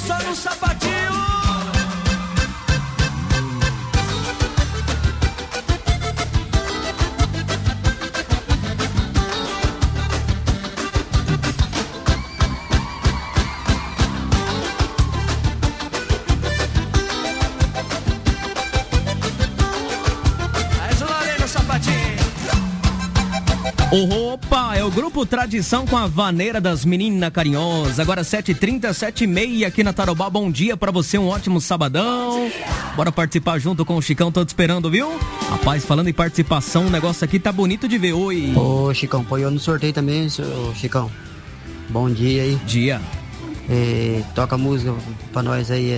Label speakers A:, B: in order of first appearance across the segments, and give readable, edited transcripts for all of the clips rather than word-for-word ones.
A: só no sapatinho.
B: Opa, é o Grupo Tradição com a Vaneira das Meninas Carinhosas. Agora 7h30, 7h30 aqui na Tarobá. Bom dia pra você, um ótimo sabadão. Bora participar junto com o Chicão, tô te esperando, viu? Rapaz, falando em participação, o negócio aqui tá bonito de ver. Oi.
C: Ô, Chicão, põe eu no sorteio também, Chicão. Bom dia aí.
B: Dia.
C: Toca música pra nós aí,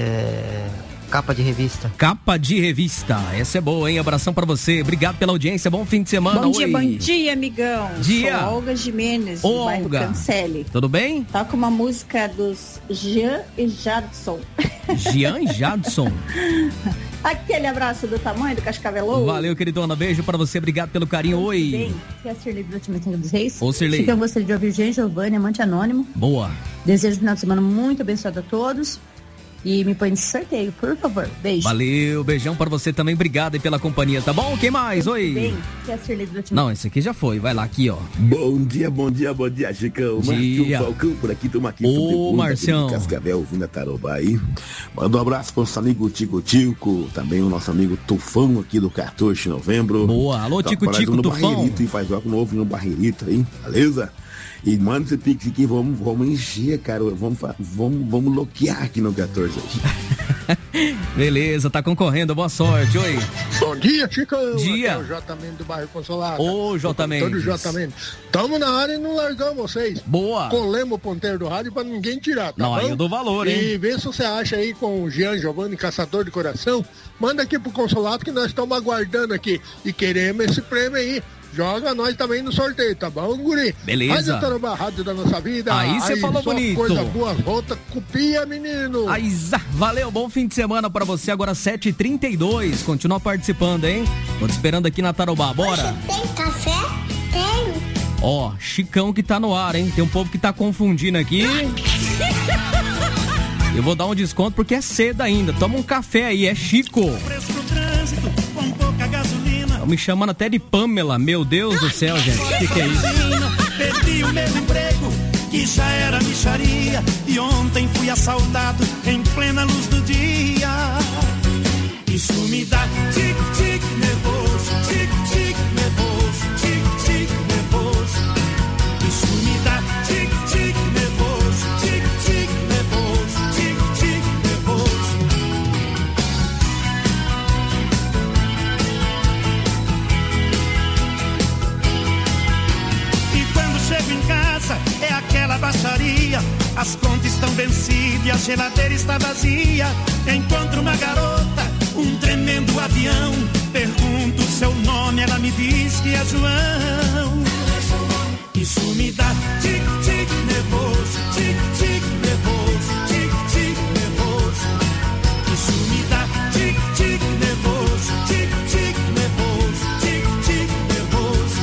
C: Capa de revista.
B: Capa de revista. Essa é boa, hein? Abração pra você. Obrigado pela audiência. Bom fim de semana.
D: Bom dia, amigão.
B: Dia.
D: Sou Olga Jimenez, do bairro Cancele.
B: Tudo bem?
D: Toca uma música dos Jean e Jadson.
B: Jean e Jadson.
D: Aquele abraço do tamanho do Cascavelou.
B: Valeu, queridona. Beijo pra você. Obrigado pelo carinho. Oi.
D: Bem, aqui é a Sirlei do Loteamento dos Reis.
B: Ô, Sirlei.
D: Então, gostaria de ouvir Jean Giovanni, amante anônimo.
B: Boa.
D: Desejo um final de semana muito abençoado a todos. E me põe nesse sorteio, por favor. Beijo.
B: Valeu, beijão pra você também. Obrigado aí pela companhia, tá bom? Quem mais? Oi.
D: Bem, que é a Sirlei do Loteamento.
B: Não, esse aqui já foi. Vai lá, aqui, ó.
E: Bom dia, Chicão. Marcinho Falcão por aqui, tamo aqui.
B: Ô, Marcião.
E: Cascavel, vindo a Tarobá aí. Manda um abraço pro nosso amigo Tico Tico, também o nosso amigo Tufão aqui do 14 de novembro.
B: Boa, alô, Tico Tico,
E: no
B: Tufão.
E: Barreirito, e faz jogo novo no Barreirito aí, beleza? E manda esse pix aqui, vamos encher, cara. Vamos loquear aqui no 14 hoje.
B: Beleza, tá concorrendo, boa sorte, oi.
F: Bom dia, Chicão.
B: Dia.
F: Aqui é o J Mendes do bairro Consolado.
B: Ô, J Mendes.
F: Todo J Mendes. Tamo na área e não largamos vocês.
B: Boa.
F: Colemos o ponteiro do rádio pra ninguém tirar, tá
B: não,
F: bom?
B: Aí eu dou valor, hein?
F: E vê se você acha aí com o Jean Giovanni, Caçador de Coração. Manda aqui pro Consolado que nós estamos aguardando aqui. E queremos esse prêmio aí. Joga nós também no sorteio, tá bom, guri?
B: Beleza.
F: Rádio Tarobá, rádio da nossa vida.
B: Aí você falou bonito.
F: Coisa boa, volta, copia, menino.
B: Aí, valeu, bom fim de semana pra você. Agora 7h32. Continua participando, hein? Tô te esperando aqui na Tarobá, bora.
G: Você tem café? Tem.
B: Ó, Chicão que tá no ar, hein? Tem um povo que tá confundindo aqui. Eu vou dar um desconto porque é cedo ainda. Toma um café aí, é Chico. Me chamando até de Pamela, meu Deus do céu, gente. O que é isso?
A: Perdi o meu emprego, que já era mixaria, e ontem fui assaltado em plena luz do dia. Isso me dá tic-tic nervoso, tic-tic nervoso, tic-tic nervoso. Isso me dá tic-tic nervoso, tic-tic nervoso, tic-tic nervoso. Chego em casa, é aquela baixaria. As contas estão vencidas e a geladeira está vazia. Encontro uma garota, um tremendo avião. Pergunto o seu nome, ela me diz que é João. Isso me dá tic-tic nervoso, tic-tic nervoso, tic-tic nervoso. Isso me dá tic-tic nervoso, tic-tic nervoso, tic-tic nervoso.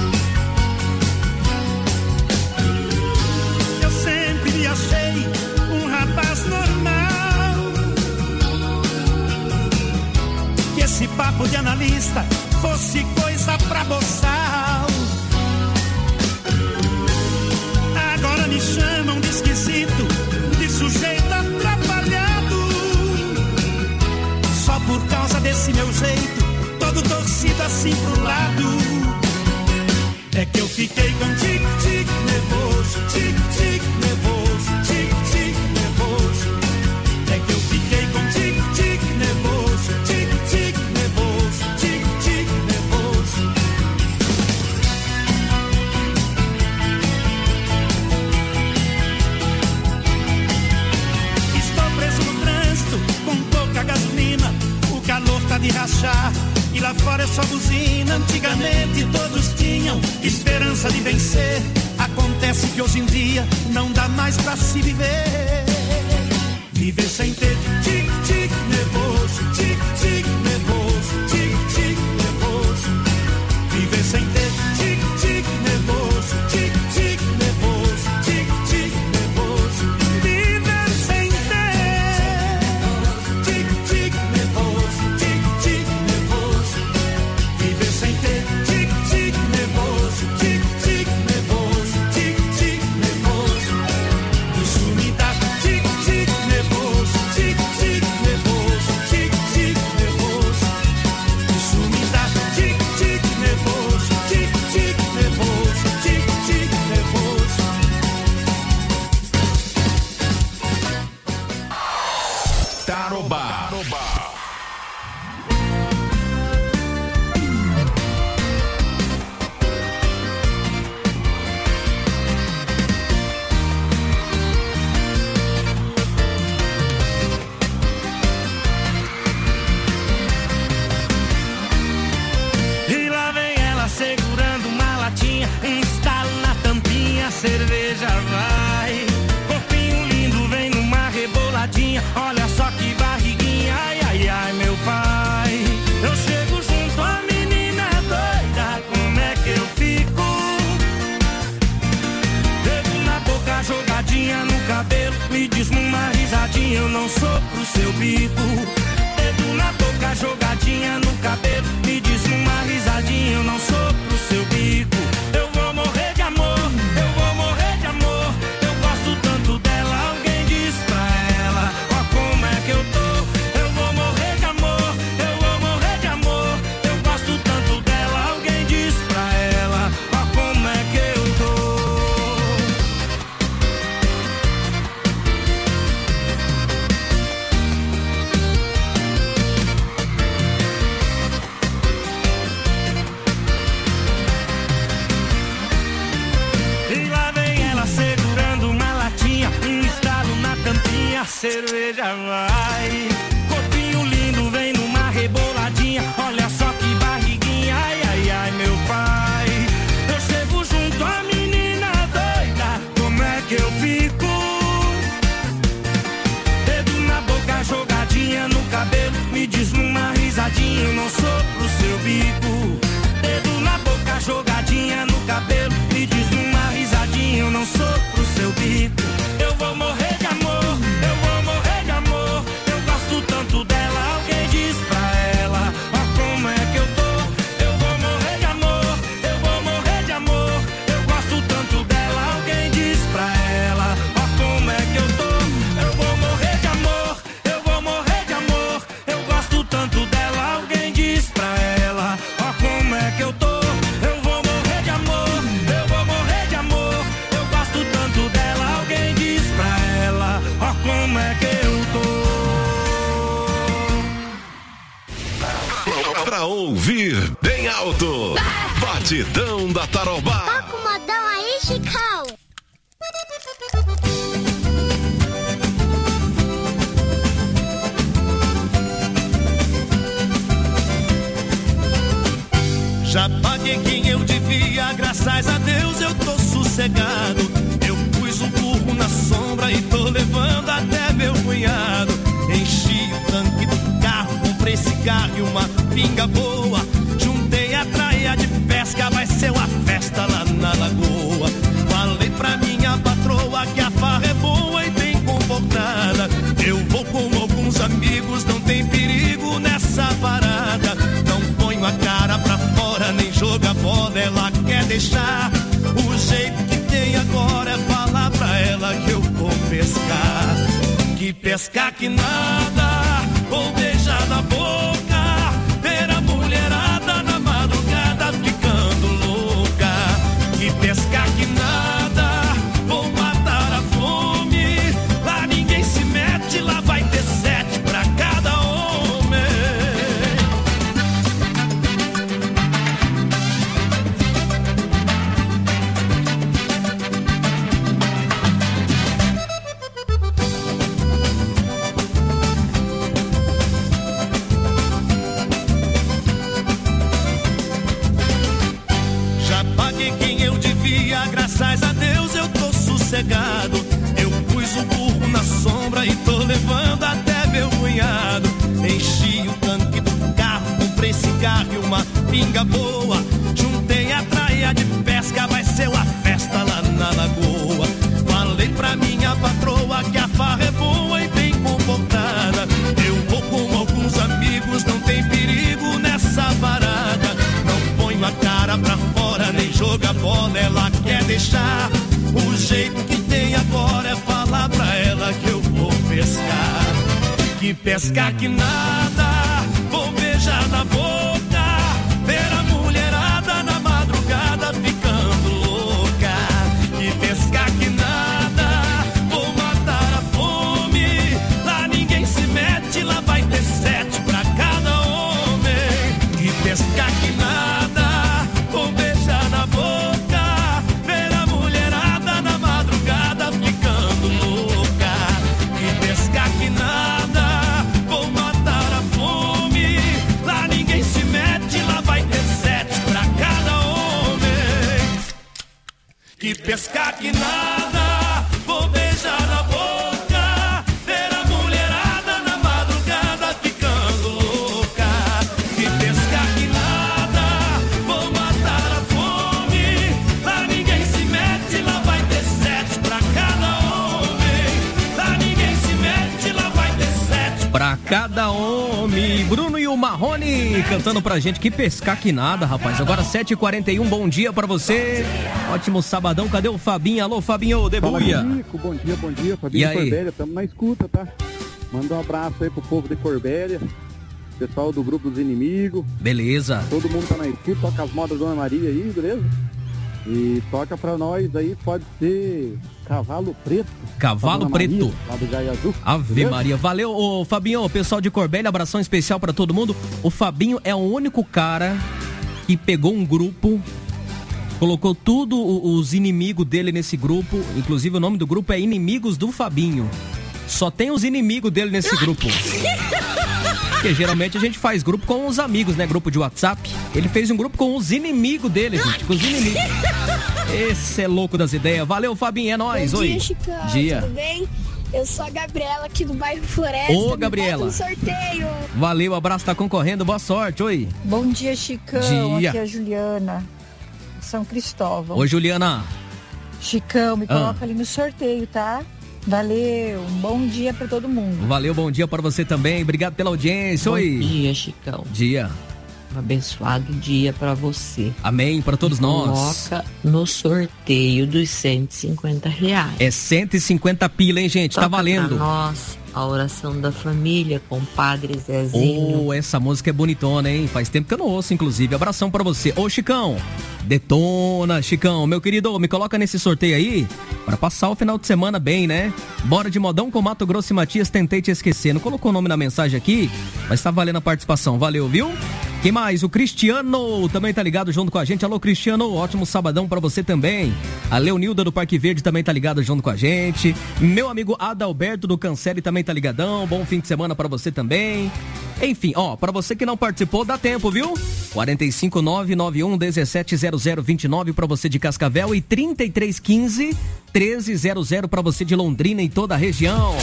A: Eu sempre me achei um rapaz normal. Que esse papo de analista fosse coisa pra boçal. Agora me chamam de esquisito, de sujeito atrapalhado. Só por causa desse meu jeito, todo torcido assim pro lado. É que eu fiquei com tic-tic nervoso, tic-tic nervoso, tic-tic nervoso. É que eu fiquei com tic-tic nervoso, tic-tic nervoso, tic-tic nervoso. Estou preso no trânsito, com pouca gasolina. O calor tá de rachar e lá fora é só buzina. Antigamente todos tinham esperança de vencer. Acontece que hoje em dia não dá mais pra se viver. Viver sem ter tic-tic nervoso, tic-tic nervoso, tic-tic nervoso. Viver sem ter tic-tic nervoso, tic-tic nervoso, tic-tic nervoso. Viver sem ter
H: Tarobá.
A: E lá vem ela segurando uma latinha, um estalo na tampinha, a cerveja vai. Corpinho lindo, vem numa reboladinha, olha só que barriguinha, ai, ai, ai, meu pai. Eu chego junto à menina doida, como é que eu fico? Dedo na boca, jogadinha no cabelo, me diz numa risadinha, eu não sou pro seu bico. Dedo na boca, jogadinha no cabelo, me diz numa risadinha, eu não sou pro seu bico. Eu vou morrer de amor, eu vou morrer de amor. Eu gosto tanto dela, alguém diz pra ela, ó como é que eu tô. Eu vou morrer de amor, eu vou morrer de amor. Eu gosto tanto dela, alguém diz pra ela, ó como é que eu tô. E lá vem ela segurando uma latinha, um estalo na tampinha, a cerveja vai. Corpinho lindo, vem numa reboladinha, olha só que barriguinha, ai, ai, ai, meu pai. Eu chego junto à menina doida, como é que eu fico? Dedo na boca, jogadinha no cabelo, me diz numa risadinha, eu não sou pro seu bico. Dedo na boca, jogadinha no cabelo, me diz numa risadinha, eu não sou pro seu bico. Eu vou morrer de amor, eu vou morrer de amor. Eu gosto tanto dela, alguém diz pra ela, ó como é que eu tô. Eu vou morrer de amor, eu vou morrer de amor. Eu gosto tanto dela, alguém diz pra ela, ó como é que eu tô. Eu vou morrer de amor, eu vou morrer de amor. Eu gosto tanto dela, alguém diz pra ela, ó como é que eu tô. Eu vou morrer de amor, eu vou morrer de amor. Eu gosto tanto dela, alguém diz pra ela, ó como é que eu tô.
H: Pra ouvir bem alto, Batidão da Tarobá.
G: Toca o modão aí, Chicão.
A: Já paguei quem eu devia, graças a Deus eu tô sossegado. Eu pus o burro na sombra e tô levando até meu cunhado. Enchi o tanque do carro, comprei cigarro e uma pinga boa. Juntei a traia de pesca, vai ser uma festa lá na lagoa. Falei pra minha patroa que a farra é boa e bem comportada. Eu vou com alguns amigos, não tem perigo nessa parada. Não ponho a cara pra fora, nem joga bola, ela quer deixar. O jeito que tem agora é falar pra ela que eu vou pescar. Que pescar que nada, vou beijar na boca, ver a mulherada na madrugada ficando louca. Que pescar que nada, vou matar a fome, lá ninguém se mete, lá vai ter 7 pra cada homem. Graças a Deus eu tô sossegado. Eu pus o burro na sombra e tô levando até meu cunhado. Enchi o tanque do carro, comprei cigarro e uma pinga boa. Juntei a traia de pesca, vai ser uma festa lá na lagoa. Falei pra minha patroa que a farra é boa e bem comportada. Eu vou com alguns amigos, não tem perigo nessa parada. Não ponho a cara pra fora, nem joga bola, ela quer deixar. O jeito que tem agora é falar pra ela que eu vou pescar. Que pescar que nada, vou beijar na boca, ver a mulherada na madrugada ficando louca. Que pescar que nada, vou matar a fome, lá ninguém se mete.
B: Pra cada homem. Bruno e o Marrone cantando pra gente. Que pescar que nada, rapaz. Agora 7h41, bom dia pra você. Ótimo sabadão. Cadê o Fabinho? Alô, Fabinho, debuia.
I: Bom dia. Fabinho de Corbélia, estamos na escuta, tá? Manda um abraço aí pro povo de Corbélia. Pessoal do grupo dos inimigos.
B: Beleza.
I: Todo mundo tá na escuta, toca as modas Dona Maria aí, beleza? E toca pra nós aí, pode ser Cavalo Preto.
B: Cavalo Preto.
I: Maria, lá do Gaiazu.
B: Ave beleza? Maria. Valeu, ô Fabinho, pessoal de Corbélia, abração especial pra todo mundo. O Fabinho é o único cara que pegou um grupo, colocou tudo os inimigos dele nesse grupo, inclusive o nome do grupo é Inimigos do Fabinho. Só tem os inimigos dele nesse grupo. Porque geralmente a gente faz grupo com os amigos, né? Grupo de WhatsApp. Ele fez um grupo com os inimigos dele, gente. Com os inimigos. Esse é louco das ideias. Valeu, Fabinho, é nóis.
G: Bom
B: Oi.
G: Dia, Chicão.
B: Dia.
G: Tudo bem? Eu sou a Gabriela aqui do bairro Floresta.
B: Ô, Gabriela.
G: Um sorteio.
B: Valeu, abraço, tá concorrendo. Boa sorte, oi.
J: Bom dia, Chicão.
B: Dia.
J: Aqui é a Juliana, São Cristóvão.
B: Oi, Juliana.
J: Chicão, me coloca ali no sorteio, tá? Valeu, um bom dia pra todo mundo.
B: Valeu, bom dia pra você também. Obrigado pela audiência, oi.
K: Bom dia, Chicão.
B: Dia.
K: Um abençoado dia pra você.
B: Amém, pra todos nós.
K: Coloca no sorteio dos R$150.
B: É 150 pila, hein, gente?
K: Toca
B: tá valendo.
K: Pra nós, a oração da família com o Padre Zezinho.
B: Oh, essa música é bonitona, hein? Faz tempo que eu não ouço, inclusive. Abração pra você. Ô, Chicão, detona, Chicão. Meu querido, me coloca nesse sorteio aí pra passar o final de semana bem, né? Bora de modão com Mato Grosso e Matias, tentei te esquecer. Não colocou o nome na mensagem aqui, mas tá valendo a participação. Valeu, viu? Quem mais? O Cristiano também tá ligado junto com a gente. Alô, Cristiano, ótimo sabadão pra você também. A Leonilda do Parque Verde também tá ligada junto com a gente. Meu amigo Adalberto do Cancele também tá ligadão. Bom fim de semana pra você também. Enfim, ó, pra você que não participou, dá tempo, viu? 45991170029 pra você de Cascavel e 3315-1300 pra você de Londrina e toda a região.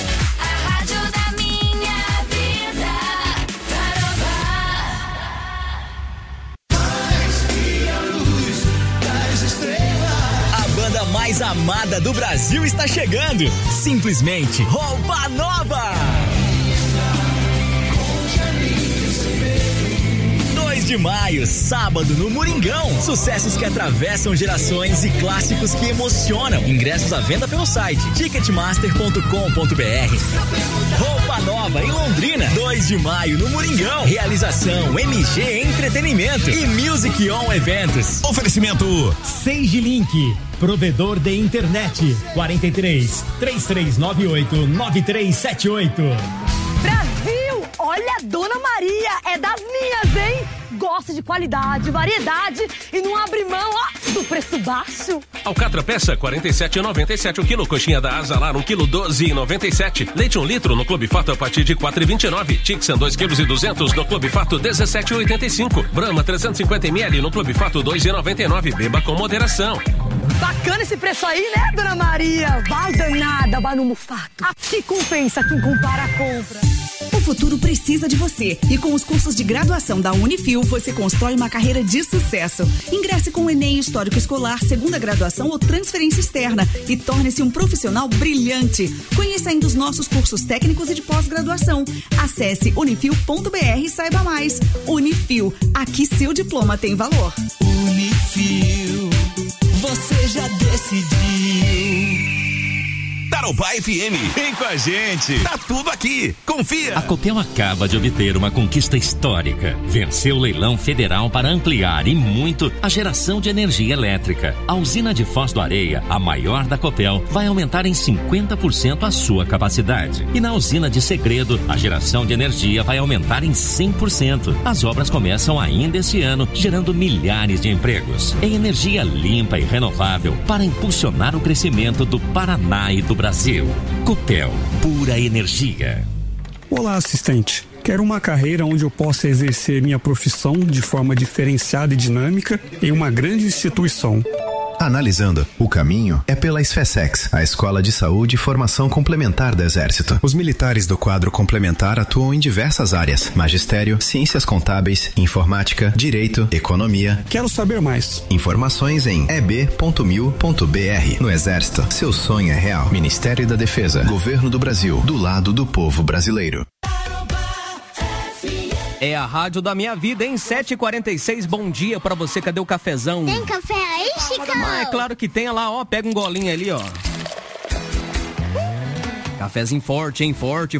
L: Mais amada do Brasil está chegando. Simplesmente Roupa Nova. 2 de maio, sábado no Moringão. Sucessos que atravessam gerações e clássicos que emocionam. Ingressos à venda pelo site ticketmaster.com.br. Roupa Nova em Londrina. 2 de maio no Moringão. Realização MG Entretenimento e Music On Eventos.
M: Oferecimento Sage Link, provedor de internet. 43 3398 9378.
N: Brasil, olha a Dona Maria, é das minhas, hein? Gosta de qualidade, variedade e não abre mão, ó, do preço baixo.
O: Alcatra peça 47,97 o quilo, coxinha da Azalar 1 quilo 12,97, leite 1 litro no Clube Fato a partir de 4,29, Tixan 2 quilos e 200 no Clube Fato 17,85, Brahma 350 ml no Clube Fato 2,99, beba com moderação.
N: Bacana esse preço aí, né, Dona Maria? Vai danada, vai no Mufato. Aqui compensa quem compara a compra.
P: O futuro precisa de você e com os cursos de graduação da Unifil você constrói uma carreira de sucesso. Ingresse com o Enem Histórico Escolar, segunda graduação ou transferência externa e torne-se um profissional brilhante. Conheça ainda os nossos cursos técnicos e de pós-graduação. Acesse unifil.br e saiba mais. Unifil, aqui seu diploma tem valor.
L: Unifil, você já decidiu. Tarobá FM, vem com a gente, tá tudo aqui, confia.
Q: A Copel acaba de obter uma conquista histórica. Venceu o leilão federal para ampliar e muito a geração de energia elétrica. A usina de Foz do Areia, a maior da Copel, vai aumentar em 50% a sua capacidade. E na usina de Segredo, a geração de energia vai aumentar em 100%. As obras começam ainda esse ano, gerando milhares de empregos em energia limpa e renovável para impulsionar o crescimento do Paraná e do Brasil. Copel, pura energia.
R: Olá, assistente. Quero uma carreira onde eu possa exercer minha profissão de forma diferenciada e dinâmica em uma grande instituição.
S: Analisando, o caminho é pela SFSEX, a Escola de Saúde e Formação Complementar do Exército. Os militares do quadro complementar atuam em diversas áreas: magistério, ciências contábeis, informática, direito, economia.
R: Quero saber mais.
S: Informações em eb.mil.br. No Exército, seu sonho é real. Ministério da Defesa, Governo do Brasil, do lado do povo brasileiro.
B: É a rádio da minha vida, em 7h46, bom dia pra você, cadê o cafezão?
G: Tem café aí, Chicão?
B: É claro que tem, olha lá, ó, pega um golinho ali, ó. Cafezinho forte, hein, forte.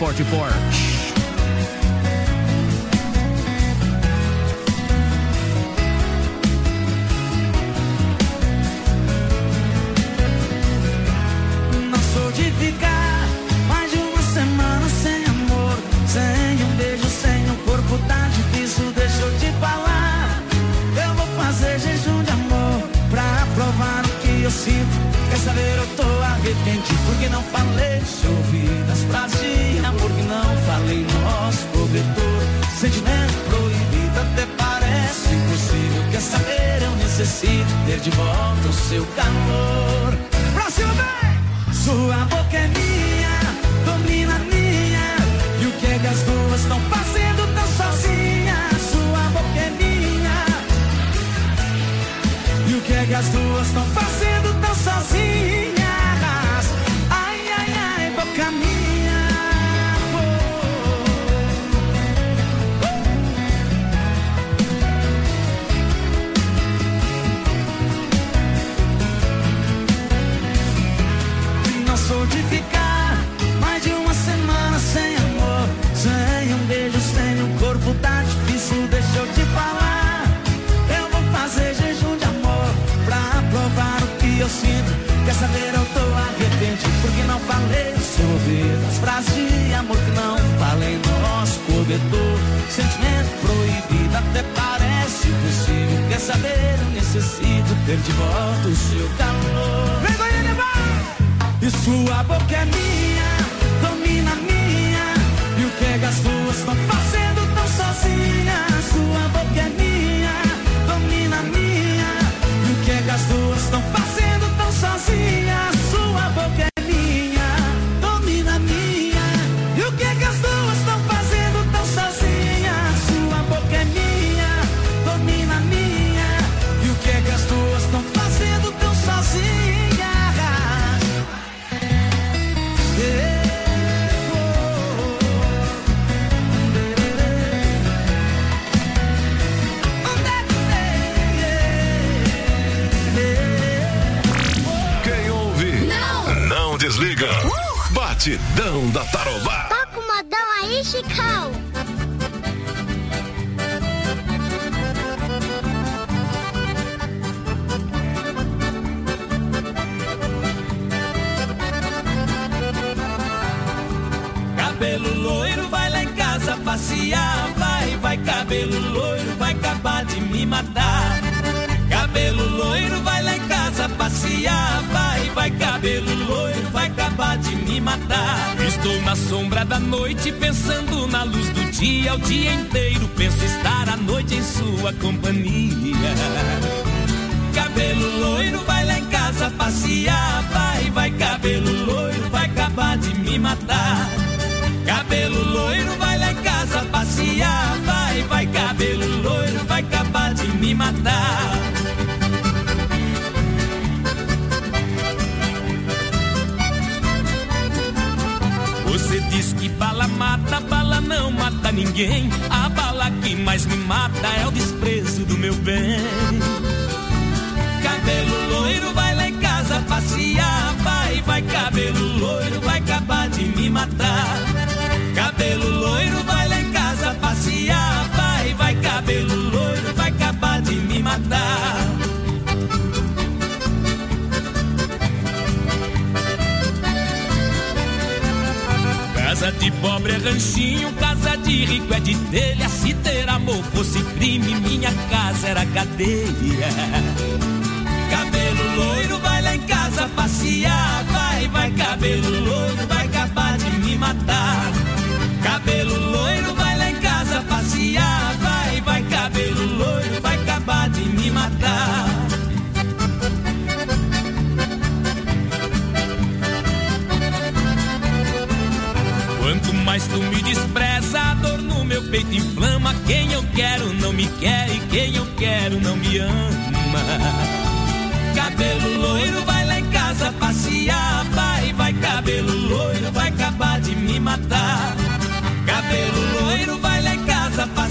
A: Porque não falei, se ouvi das frases de amor que não falei, nosso cobertor. Sentimento proibido até parece impossível. Quer saber, eu necessito ter de volta o seu calor. Pra cima, vem! Sua boca é minha, domina minha. E o que é que as duas estão fazendo tão sozinhas? Sua boca é minha. E o que é que as duas estão fazendo tão sozinhas? Sou de ficar mais de uma semana sem amor, sem um beijo, sem o corpo tá difícil, deixa eu te falar. Eu vou fazer jejum de amor pra provar o que eu sinto. Quer saber, eu tô arrependido porque não falei, se ouvir as frases de amor que não falei no nosso cobertor. Sentimento proibido até parece impossível. Quer saber, eu necessito ter de volta o seu calor. Vem, vai, e sua boca é minha, domina minha. E o que é que as duas estão fazendo tão sozinhas? Sua boca é minha, domina minha. E o que é que as duas estão fazendo tão sozinhas? Sua boca é minha, domina minha. E o que é que as duas estão fazendo tão sozinhas? Sua boca é minha, domina minha. E o que é que as duas estão fazendo tão sozinhas?
H: Desliga. Batidão da Tarobá.
G: Toca o modão aí, Chicão.
A: Cabelo loiro, vai lá em casa passear. Vai, cabelo loiro, vai acabar de me matar. Cabelo loiro, vai lá em casa passear. Vai, cabelo loiro, vai acabar de me matar. Estou na sombra da noite, pensando na luz do dia. O dia inteiro penso estar à noite em sua companhia. Cabelo loiro, vai lá em casa passear. Vai, cabelo loiro, vai acabar de me matar. Cabelo loiro, vai lá em casa passear. Vai, cabelo loiro, vai acabar de me matar. Você diz que bala mata, bala não mata ninguém. A bala que mais me mata é o desprezo do meu bem. Cabelo loiro, vai lá em casa passear. Vai, cabelo loiro, vai acabar de me matar. Cabelo loiro, vai lá em casa passear. Vai, cabelo loiro, vai acabar de me matar. Casa de pobre é ranchinho, casa de rico é de telha. Se ter amor fosse crime, minha casa era cadeia. Cabelo loiro, vai lá em casa passear. Vai, cabelo loiro, vai acabar de me matar. Cabelo loiro, vai lá em casa passear. Vai, cabelo loiro, vai acabar de me matar. Quanto mais tu me despreza, a dor no meu peito inflama. Quem eu quero não me quer e quem eu quero não me ama. Cabelo loiro, vai lá em casa passear. Vai, cabelo loiro, vai acabar de me matar. Cabelo loiro, vai lá em casa passear.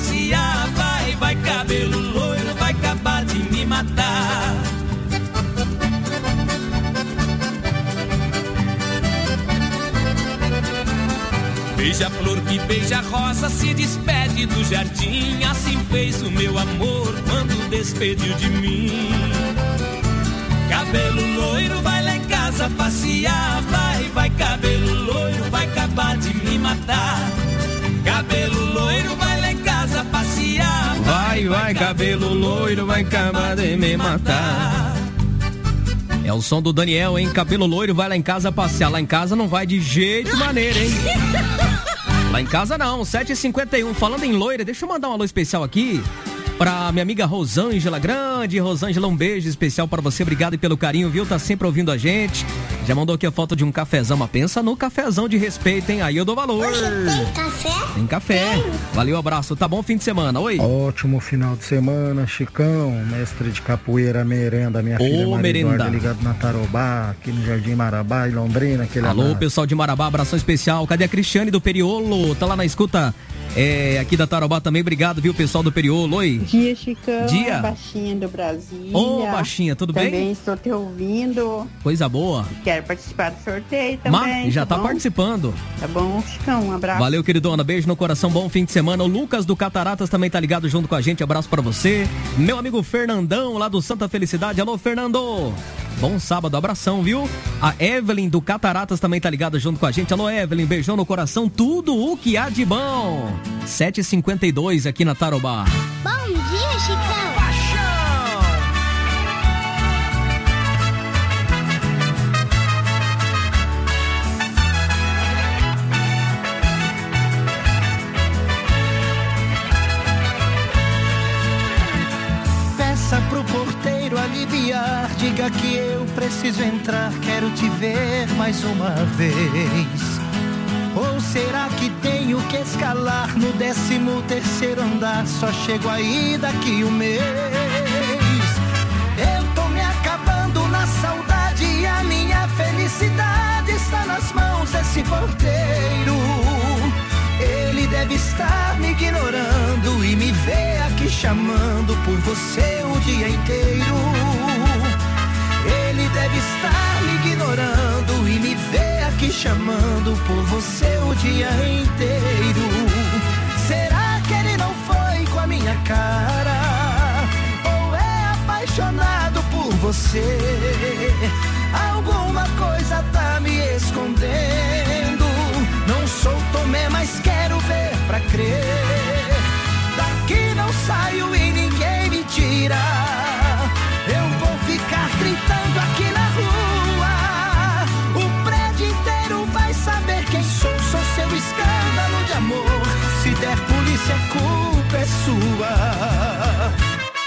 T: Beija-flor que beija a rosa se despede do jardim. Assim fez o meu amor quando despediu de mim. Cabelo loiro vai lá em casa passear. Vai, cabelo loiro vai acabar de me matar. Cabelo loiro vai lá em casa passear.
B: Vai, cabelo loiro vai acabar de me matar. É o som do Daniel, hein? Cabelo loiro vai lá em casa passear. Lá em casa não vai de jeito maneiro, hein? Lá em casa não, 7h51. Falando em loira, deixa eu mandar um alô especial aqui pra minha amiga Rosângela Grande. Rosângela, um beijo especial pra você. Obrigado pelo carinho, viu? Tá sempre ouvindo a gente. Já mandou aqui a foto de um cafezão, mas pensa no cafezão de respeito, hein? Aí eu dou valor.
G: Hoje tem café?
B: Tem café. Valeu, abraço. Tá bom fim de semana? Oi.
U: Ótimo final de semana, Chicão. Mestre de capoeira, merenda. Minha filha Maria Eduarda, ligado na Tarobá, aqui no Jardim Marabá, em Londrina.
B: Alô, pessoal de Marabá, abração especial. Cadê a Cristiane do Periolo? Tá lá na escuta aqui da Tarobá também. Obrigado, viu, pessoal do Periolo. Oi.
V: Dia, Chicão.
B: Dia.
V: Baixinha do Brasil.
B: Ô, Baixinha, tudo bem?
V: Também estou te ouvindo.
B: Coisa boa.
V: Quero participar do sorteio também.
B: Já tá participando.
V: Tá bom, Chicão, um abraço.
B: Valeu, queridona, beijo no coração, bom fim de semana. O Lucas do Cataratas também tá ligado junto com a gente, abraço pra você. Meu amigo Fernandão, lá do Santa Felicidade, alô, Fernando. Bom sábado, abração, viu? A Evelyn do Cataratas também tá ligada junto com a gente. Alô, Evelyn, beijão no coração, tudo o que há de bom. 7h52 aqui na Tarobá.
G: Bom dia, Chicão.
A: Pro porteiro aliviar, diga que eu preciso entrar, quero te ver mais uma vez. Ou será que tenho que escalar no 13º andar, só chego aí daqui um mês? Eu tô me acabando na saudade e a minha felicidade está nas mãos desse porteiro. Ele deve estar me ignorando e me vê aqui chamando por você o dia inteiro. Ele deve estar me ignorando e me vê aqui chamando por você o dia inteiro. Será que ele não foi com a minha cara? Ou é apaixonado por você? Alguma coisa tá me escondendo. Não sou Tomé, mas quero ver pra crer. Daqui não saio e ninguém me tira. Eu vou ficar gritando aqui na rua. O prédio inteiro vai saber quem sou. Sou seu escândalo de amor. Se der polícia, a culpa é sua.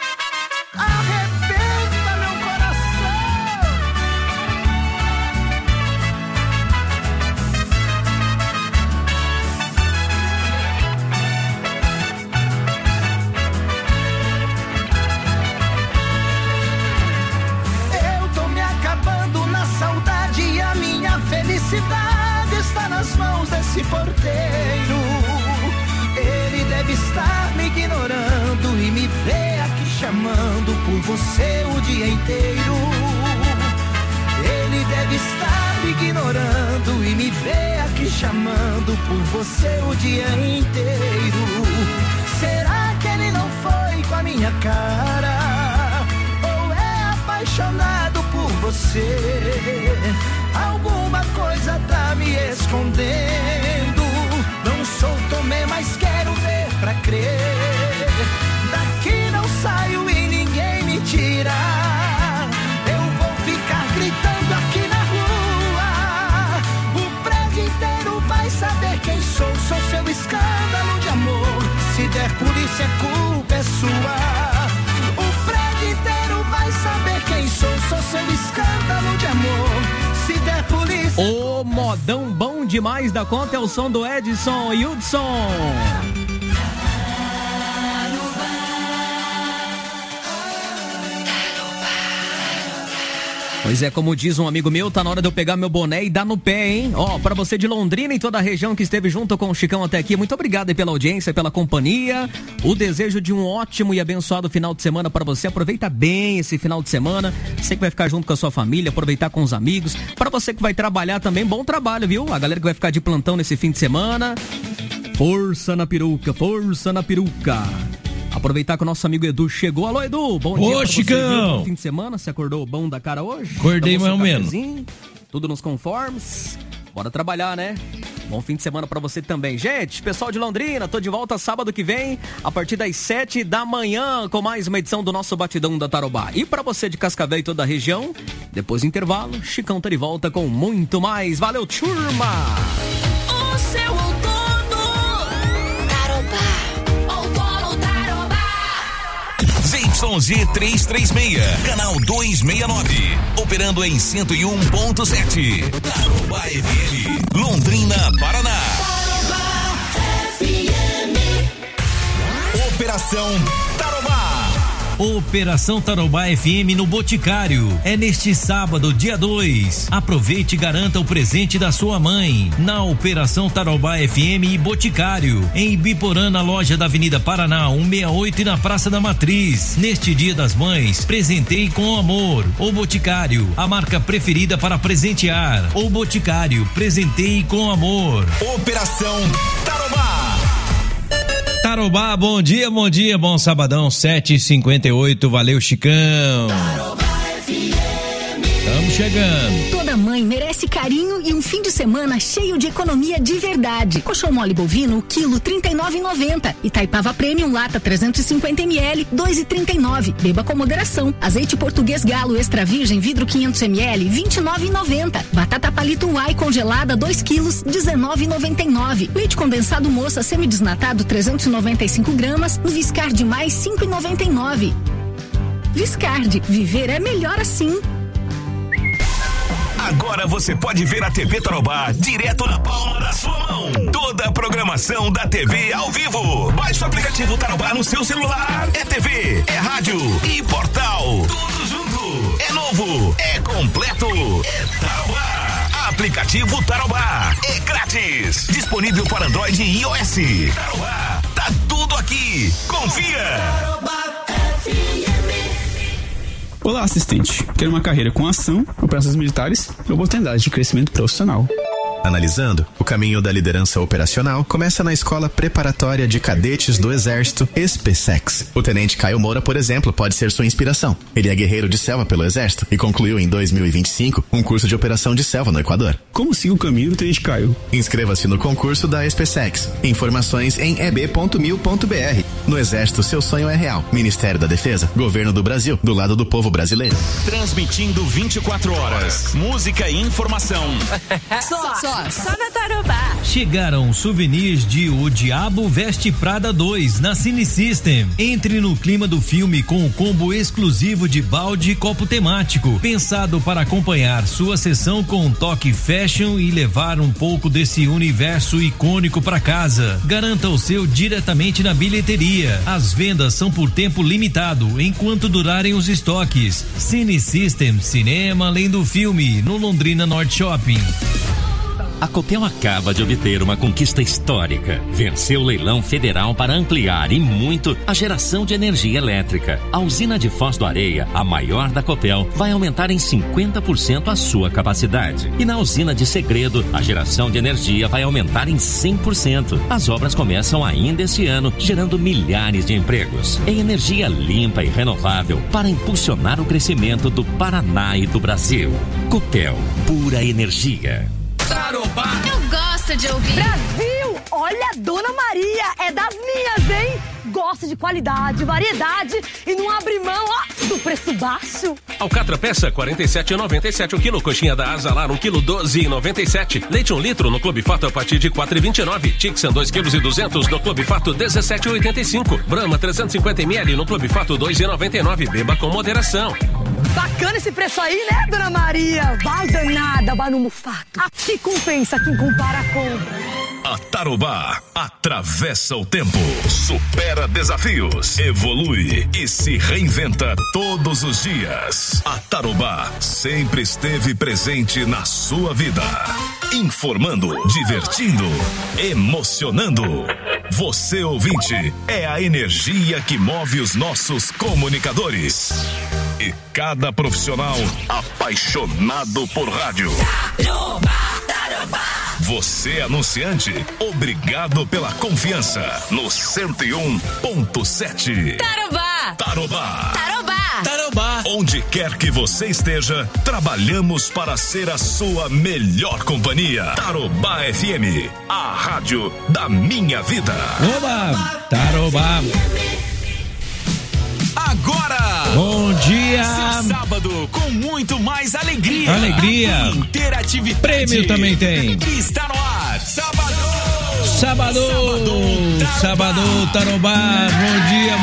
A: Felicidade está nas mãos desse porteiro. Ele deve estar me ignorando e me vê aqui chamando por você o dia inteiro. Ele deve estar me ignorando e me vê aqui chamando por você o dia inteiro. Será que ele não foi com a minha cara? Ou é apaixonado por você? Alguma coisa tá me escondendo. Não sou Tomé, mas quero ver pra crer. Daqui não saio e ninguém me tira. Eu vou ficar gritando aqui na rua. O prédio inteiro vai saber quem sou. Sou seu escândalo de amor. Se der polícia, a culpa é sua. O prédio inteiro vai saber quem sou. Sou seu escândalo de amor.
B: O modão bom demais da conta é o som do Edson e Hudson. Pois é, como diz um amigo meu, tá na hora de eu pegar meu boné e dar no pé, hein? Ó, pra você de Londrina e toda a região que esteve junto com o Chicão até aqui, muito obrigado aí pela audiência, pela companhia. O desejo de um ótimo e abençoado final de semana pra você. Aproveita bem esse final de semana. Você que vai ficar junto com a sua família, aproveitar com os amigos. Pra você que vai trabalhar também, bom trabalho, viu? A galera que vai ficar de plantão nesse fim de semana. Força na peruca, força na peruca. Aproveitar que o nosso amigo Edu chegou. Alô, Edu, bom dia.
C: Ô, Chicão!
B: Bom fim de semana, você acordou bom da cara hoje?
C: Acordei mais ou menos.
B: Tudo nos conformes. Bora trabalhar, né? Bom fim de semana pra você também. Gente, pessoal de Londrina, tô de volta sábado que vem, a partir das 7 da manhã, com mais uma edição do nosso Batidão da Tarobá. E pra você de Cascavel e toda a região, depois do intervalo, Chicão tá de volta com muito mais. Valeu, turma!
T: O seu outono, Tarobá, outono Tarobá.
D: ZYZ 336, canal 269, operando em 101.7, Tarobá FM, Londrina, Paraná. Tarobá FM. Operação Tarobá.
C: Operação Tarobá FM no Boticário. É neste sábado, dia 2. Aproveite e garanta o presente da sua mãe. Na Operação Tarobá FM e Boticário. Em Ibiporã, na loja da Avenida Paraná, 168 e na Praça da Matriz. Neste Dia das Mães, presenteie com amor. O Boticário, a marca preferida para presentear. O Boticário, presenteie com amor.
D: Operação Tarobá.
C: Tarobá, bom dia, bom sabadão, 7h58, valeu, Chicão. Estamos chegando.
W: Toda mãe merece carinho e um fim de semana cheio de economia de verdade. Coxão mole bovino, quilo R$39,90. Itaipava Premium lata 350 ml, R$2,39. Beba com moderação. Azeite português galo extra virgem vidro 500 ml, R$29,90. Batata palito Uai congelada 2 quilos, R$19,99. Leite condensado moça semidesnatado 395 gramas, no Viscard mais R$5,99. Viscard, viver é melhor assim.
D: Agora você pode ver a TV Tarobá direto na palma da sua mão. Toda a programação da TV ao vivo. Baixe o aplicativo Tarobá no seu celular. É TV, é rádio e portal. Tudo junto. É novo, é completo. É Tarobá. Aplicativo Tarobá. É grátis. Disponível para Android e iOS. Tarobá. Tá tudo aqui. Confia. Tarobá FM.
R: Olá, assistente. Quero uma carreira com ação, operações militares e oportunidade de crescimento profissional.
S: Analisando, o caminho da liderança operacional começa na Escola Preparatória de Cadetes do Exército, SPSEX. O tenente Caio Moura, por exemplo, pode ser sua inspiração. Ele é guerreiro de selva pelo Exército e concluiu em 2025 um curso de operação de selva no Equador.
R: Como siga o caminho do tenente Caio?
S: Inscreva-se no concurso da SPSEX. Informações em eb.mil.br. No Exército, seu sonho é real. Ministério da Defesa, Governo do Brasil, do lado do povo brasileiro.
D: Transmitindo 24 horas. Música e informação.
N: Só na Tarobá.
C: Chegaram souvenirs de O Diabo Veste Prada 2 na Cine System. Entre no clima do filme com o combo exclusivo de balde e copo temático, pensado para acompanhar sua sessão com um toque fashion e levar um pouco desse universo icônico para casa. Garanta o seu diretamente na bilheteria. As vendas são por tempo limitado, enquanto durarem os estoques. Cine System, cinema além do filme, no Londrina Norte Shopping.
Q: A Copel acaba de obter uma conquista histórica. Venceu o leilão federal para ampliar e muito a geração de energia elétrica. A usina de Foz do Areia, a maior da Copel, vai aumentar em 50% a sua capacidade. E na usina de Segredo, a geração de energia vai aumentar em 100%. As obras começam ainda este ano, gerando milhares de empregos em energia limpa e renovável para impulsionar o crescimento do Paraná e do Brasil. Copel, pura energia.
T: Tarobá.
N: Eu gosto de ouvir. Brasil, olha, Dona Maria é das minhas, hein? Gosta de qualidade, variedade e não abre mão, ó, do preço baixo.
O: Alcatra peça 47,97 o quilo. Coxinha da Asa Lar 1 quilo 12,97. Leite 1 litro no Clube Fato a partir de 4,29. Tixan 2 quilos e 200 no Clube Fato 17,85. Brahma 350 ml no Clube Fato 2,99. Beba com moderação.
N: Bacana esse preço aí, né, Dona Maria? Vai danada, vai no Mufato. Aqui compensa quem compara a compra.
D: A Tarobá atravessa o tempo, supera desafios, evolui e se reinventa todos os dias. A Tarobá sempre esteve presente na sua vida, informando, divertindo, emocionando. Você, ouvinte, é a energia que move os nossos comunicadores. E cada profissional apaixonado por rádio. Você, anunciante, obrigado pela confiança no 101.7.
E: Tarobá!
D: Tarobá!
E: Tarobá!
D: Tarobá! Onde quer que você esteja, trabalhamos para ser a sua melhor companhia. Tarobá FM, a rádio da minha vida.
F: Oba! Tarobá!
D: Agora!
F: Bom dia!
D: Seu sábado com muito mais alegria.
F: Alegria!
D: Interatividade.
F: Prêmio também tem.
D: Está no ar.
F: Sábado, Tarobá. Bom dia.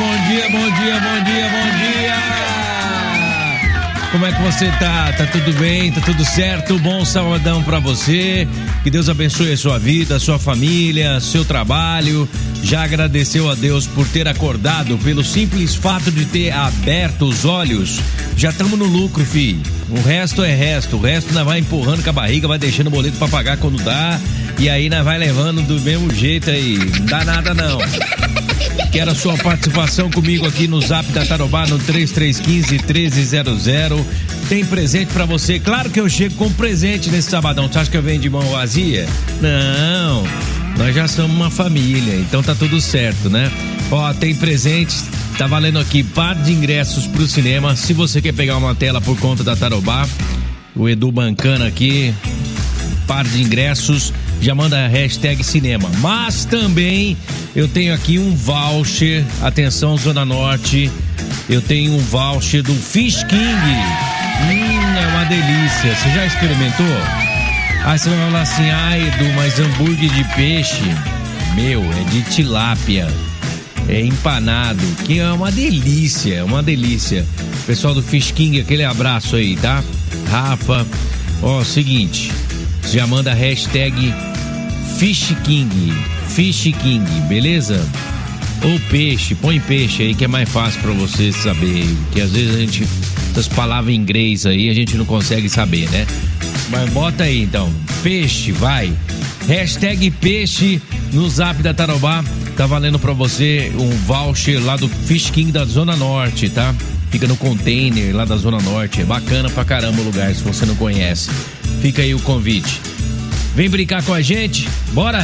F: Como é que você tá? Tá tudo bem? Tá tudo certo? Bom sabadão pra você. Que Deus abençoe a sua vida, a sua família, seu trabalho. Já agradeceu a Deus por ter acordado, pelo simples fato de ter aberto os olhos? Já estamos no lucro, filho. O resto é resto. O resto nós vai empurrando com a barriga, vai deixando o boleto pra pagar quando dá. E aí nós vai levando do mesmo jeito aí. Não dá nada não. Quero a sua participação comigo aqui no Zap da Tarobá no 3315-1300. Tem presente pra você. Claro que eu chego com presente nesse sabadão. Você acha que eu venho de mão vazia? Não. Nós já somos uma família, então tá tudo certo, né? Ó, tem presente, tá valendo aqui par de ingressos pro cinema. Se você quer pegar uma tela por conta da Tarobá, o Edu bancando aqui, par de ingressos, já manda a hashtag cinema. Mas também eu tenho aqui um voucher, atenção Zona Norte, eu tenho um voucher do Fish King. É uma delícia, você já experimentou? Aí você vai falar assim, Edu, mas hambúrguer de peixe, é de tilápia, é empanado, que é uma delícia, Pessoal do Fish King, aquele abraço aí, tá? Rafa, seguinte, já manda a hashtag Fish King, beleza? Ou peixe, põe peixe aí que é mais fácil pra você saber, que às vezes a gente, essas palavras em inglês aí, a gente não consegue saber, né? Mas bota aí então, peixe, vai. Hashtag peixe no Zap da Tarobá. Tá valendo pra você um voucher lá do Fish King da Zona Norte, tá? Fica no container lá da Zona Norte. É bacana pra caramba o lugar, se você não conhece. Fica aí o convite. Vem brincar com a gente? Bora?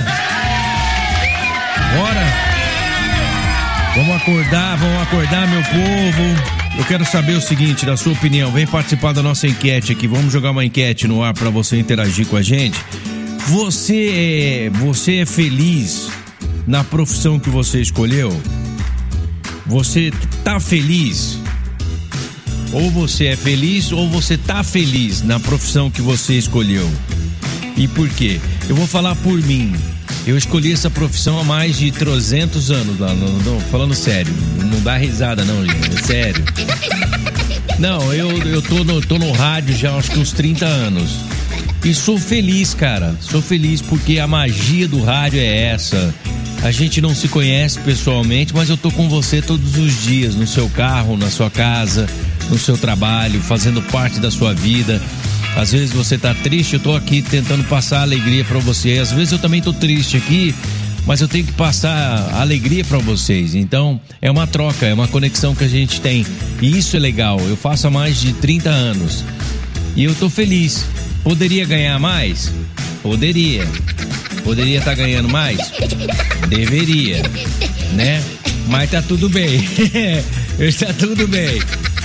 F: Vamos acordar, meu povo. Eu quero saber o seguinte, da sua opinião. Vem participar da nossa enquete aqui. Vamos jogar uma enquete no ar para você interagir com a gente. Você é feliz na profissão que você escolheu? Você tá feliz? Ou você é feliz ou você tá feliz na profissão que você escolheu? E por quê? Eu vou falar por mim. Eu escolhi essa profissão há mais de 300 anos, não, falando sério, não dá risada não, gente, é sério. Não, eu tô no rádio já acho que uns 30 anos e sou feliz, cara, porque a magia do rádio é essa. A gente não se conhece pessoalmente, mas eu tô com você todos os dias, no seu carro, na sua casa, no seu trabalho, fazendo parte da sua vida. Às vezes você tá triste, eu tô aqui tentando passar alegria pra você. Às vezes eu também tô triste aqui, mas eu tenho que passar alegria pra vocês. Então, é uma troca, é uma conexão que a gente tem. E isso é legal, eu faço há mais de 30 anos. E eu tô feliz. Poderia ganhar mais? Poderia. Poderia estar ganhando mais? Deveria, né? Mas tá tudo bem. Está tudo bem.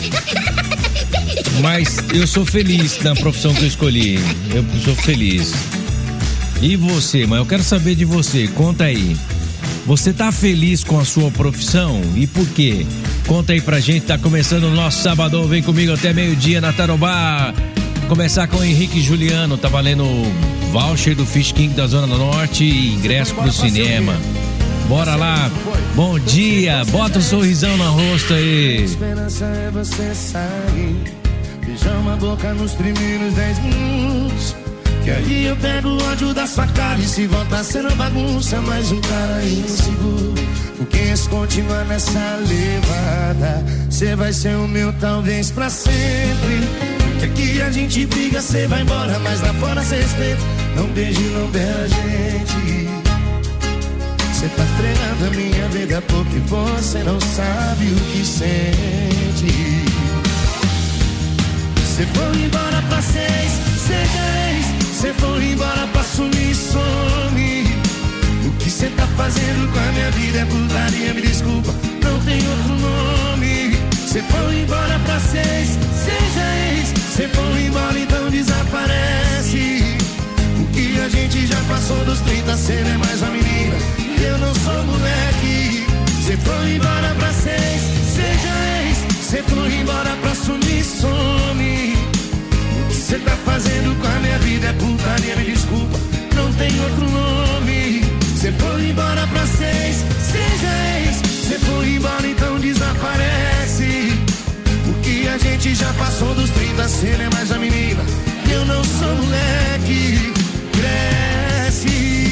F: Mas eu sou feliz na profissão que eu escolhi. Eu sou feliz. E você? Mas eu quero saber de você. Conta aí. Você tá feliz com a sua profissão? E por quê? Conta aí pra gente. Tá começando o nosso sabadão. Vem comigo até meio-dia na Tarobá. Começar com o Henrique Juliano. Tá valendo voucher do Fish King da Zona Norte e ingresso pro cinema. Bora lá. Bom dia. Bota um sorrisão no rosto aí.
I: A esperança é você sair. Beijamos a boca nos primeiros 10 minutos.
A: Que aí eu pego o ódio da sua cara e se voltar sendo bagunça, mais um cara inseguro. Porque se continuar nessa levada, cê vai ser o meu talvez pra sempre. Que aqui a gente briga, cê vai embora, mas lá fora cê respeita. Não beije, não beija a gente. Cê tá fregando a minha vida porque você não sabe o que sente. Cê foi embora pra seis, seja ex. Cê foi embora pra sumir, some. O que cê tá fazendo com a minha vida é putaria, me desculpa, não tem outro nome. Cê foi embora pra seis, seja ex. Cê foi embora, então desaparece. O que a gente já passou dos 30, cê não é mais uma menina, eu não sou moleque. Cê foi embora pra seis, seja ex. Cê foi embora pra sumir, some. O que cê tá fazendo com a minha vida é putaria, me desculpa, não tem outro nome. Cê foi embora pra seis, seja ex. Cê foi embora, então desaparece. Porque a gente já passou dos 30, cê não é mais a menina, eu não sou moleque. Cresce.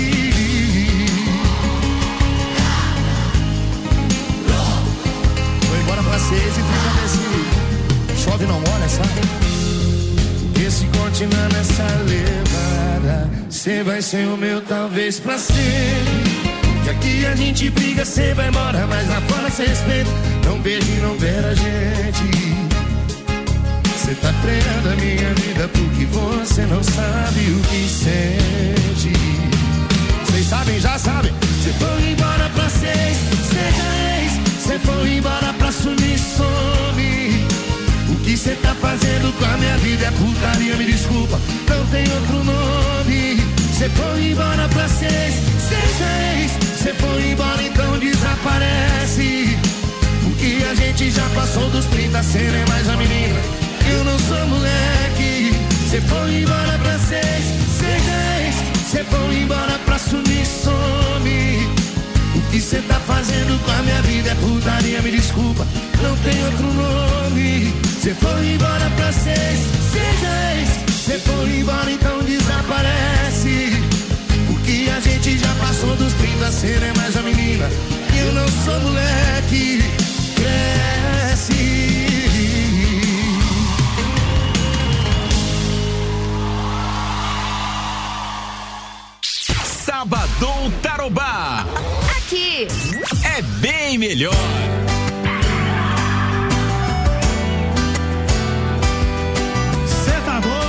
A: Foi embora pra seis e fica nesse chove não molha, sabe? Porque se continuar nessa levada, cê vai ser o meu talvez pra sempre. Que aqui a gente briga, cê vai embora, mas lá fora cê respeita. Não beije, não beira a gente. Cê tá treinando a minha vida porque você não sabe o que sente. Vocês sabem, já sabem. Cê foi embora pra seis, seja ex. Cê foi embora pra sumir, some. O que cê tá fazendo com a minha vida é putaria, me desculpa, não tem outro nome. Cê foi embora pra seis, seja ex. Cê foi embora, então desaparece. Porque a gente já passou dos 30, cê não é mais a menina, eu não sou moleque. Cê foi embora pra seis, seja ex. Cê foi embora pra sumir, some. O que cê tá fazendo com a minha vida é putaria, me desculpa, não tem outro nome. Cê foi embora pra seis, seja ex. Cê foi embora, então desaparece. Porque a gente já passou dos 30, cê não é mais a menina, eu não sou moleque. Cresce.
D: Sabadão Tarobá.
W: Aqui
D: é bem melhor.
A: Cê tá doido?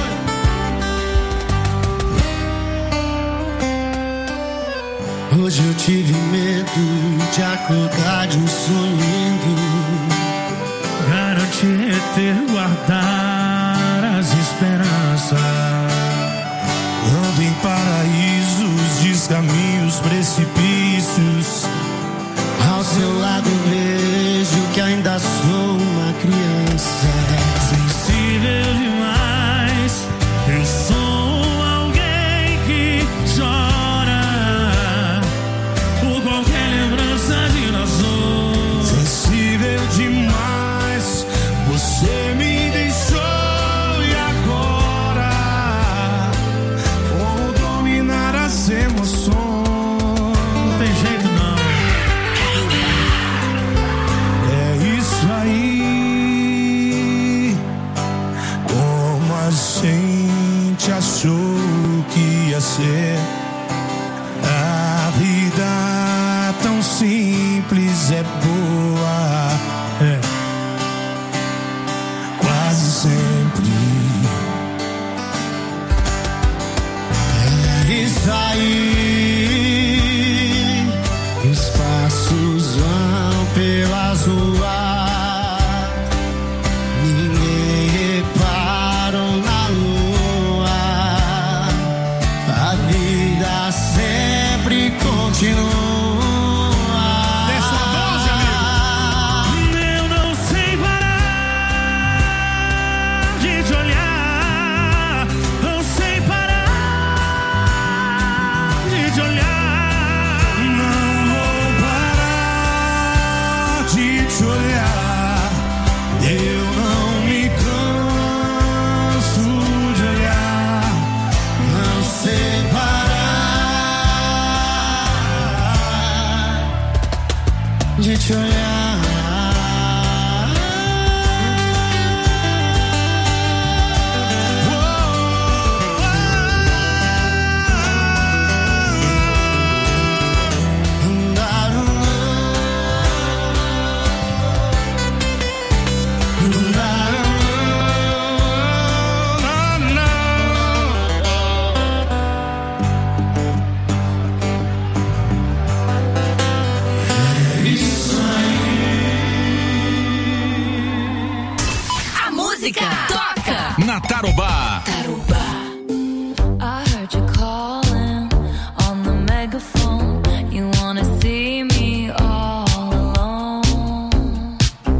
A: Hoje eu tive medo de acordar de um sonho lindo. Garantir ter guardar as esperanças. Ando em paraísos, descaminhos, precipícios. Ao seu lado vejo que ainda sou uma criança. Sensível demais, eu sou alguém que chora por qualquer lembrança de nós dois. Sensível demais, você me deixou. E agora, como dominar as emoções? Não tem jeito não. É isso aí. Como a gente achou que ia ser. A vida tão simples é boa. É. Quase sempre. É isso aí. Os passos vão pelas ruas. Ninguém reparou na lua. A vida sempre continua. Desce uma dose, amigo. de te olhar.
D: Toca na Tarobá.
E: I heard you calling on the megaphone. You wanna see me all alone.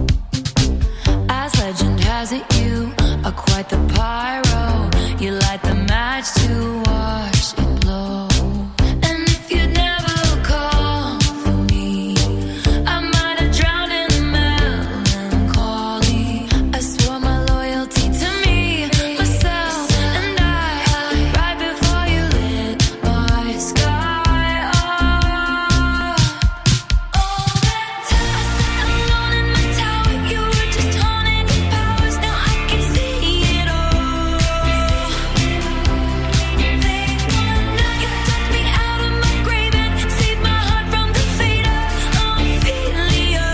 E: As legend has it, you are quite the pyro. You light the match to watch it blow. And if you'd never call for me, I might have drowned in the melancholy. I swore my loyalty to me, myself, and I. Right before you lit my sky up. All that time I sat alone in my tower, you were just haunting your powers. Now I can see it all. Late one night, you took me out of my grave and saved my heart from the fate of Ophelia.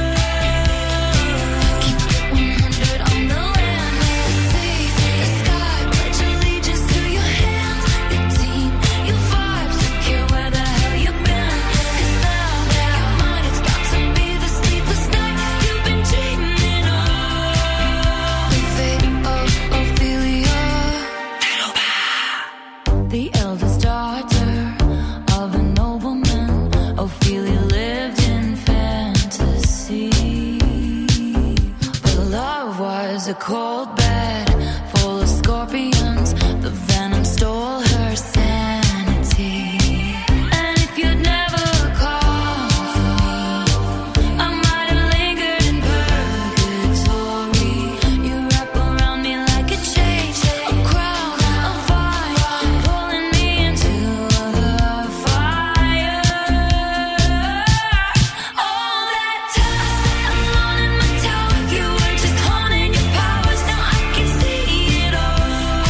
E: Keep it 100 on the land, see the sky, pledge allegiance to your hands, your team, your vibes, don't care where the hell you've been. 'Cause now your mind is about to be the sleepless night you've been dreaming of. The fate of Ophelia. The eldest daughter of a nobleman, Ophelia lived in fantasy. But love was a cold bed full of scorpions. The venom stole her sanity. And if you'd never called for me, I might have lingered in purgatory. You wrap around me like a chain, a crown, a vine, pulling me into the fire. All that time I sat alone in my tower, you were just haunting your powers. Now I can see it all.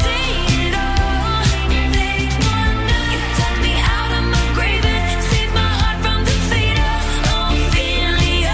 E: Late one night, you took me out of my grave and saved my heart from the fate of Ophelia.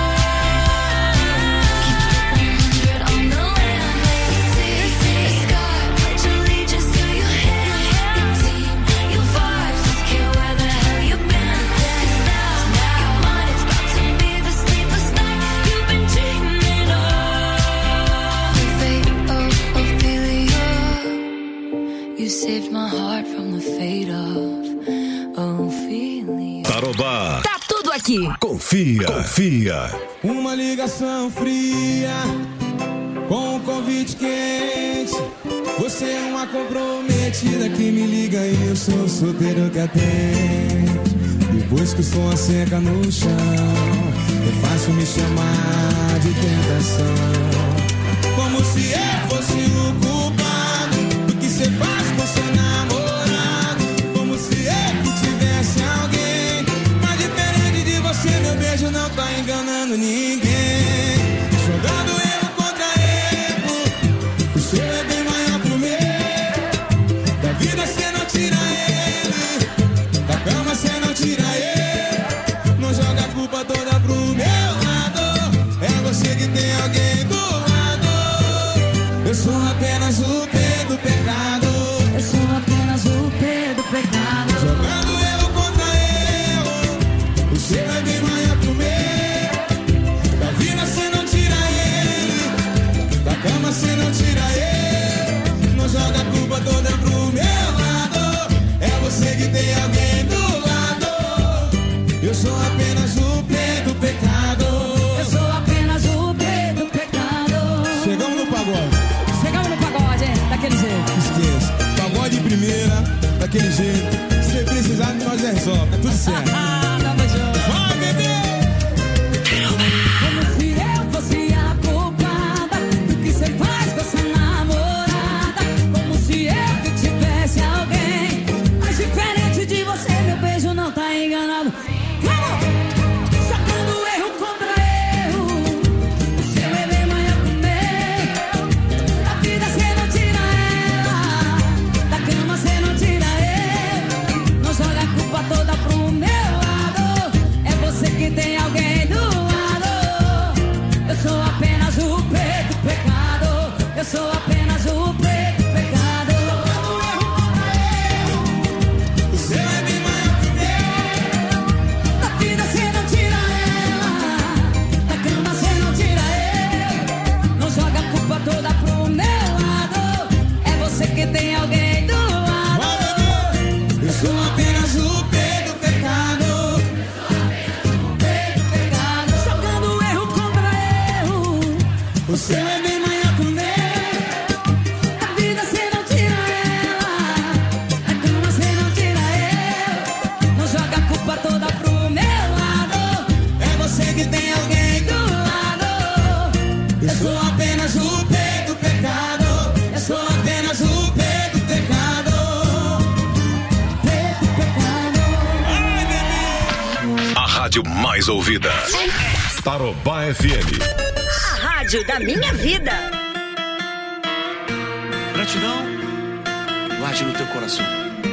E: Keep it 100 on the land, see the sky, pledge allegiance to your hands, your team, your vibes, don't care where the hell you've been. 'Cause now your mind is about to be the sleepless night you've been dreaming of. The fate of Ophelia. You saved my heart from the fate of Ophelia.
H: Tarobá.
W: Tá tudo aqui.
H: Confia.
I: Uma ligação fria com um convite quente. Você é uma comprometida que me liga e eu sou solteiro que atende. Depois que o som seca no chão, é fácil me chamar de tentação. Como se eu fosse o culpado do que você faz com seu namorado. Como se eu que tivesse alguém. Mas diferente de você, meu beijo não tá enganando ninguém. Jogando erro contra erro, o seu é bem maior que o meu. Da vida cê não tira ele, da cama cê não tira ele. Não joga a culpa toda pro meu lado, é você que tem alguém do lado. Eu sou apenas o P do pecado. Eu sou apenas o P do pecado. Jogando erro contra erro, o seu é bem maior que o meu. Da vida cê não tira ele, da cama cê não tira ele. Não joga a culpa toda pro meu lado, é você que tem alguém do lado. Eu sou apenas o P do pecado. Eu sou apenas o P do pecado. Chegamos no pagode.
N: Chegamos no pagode, daquele jeito.
I: Esqueça. Pagode de primeira, daquele jeito. Se precisar, nós resolve. É tudo certo.
N: Tamo junto.
I: Vai, bebê!
N: Como se eu fosse a culpada do que você faz com essa namorada. Como se eu que tivesse alguém. Mas diferente de você, meu beijo não tá enganado. Vamos!
T: O seu é bem maior que o meu. A vida cê não tira ela, a cama cê não tira eu. Não joga a culpa toda pro meu lado. É você que tem alguém do lado. Eu sou apenas o P do pecado. Eu sou apenas o P do pecado. P do pecado.
H: A rádio mais ouvida. Tarobá FM.
J: A rádio da minha vida.
A: Gratidão, guarde no teu coração.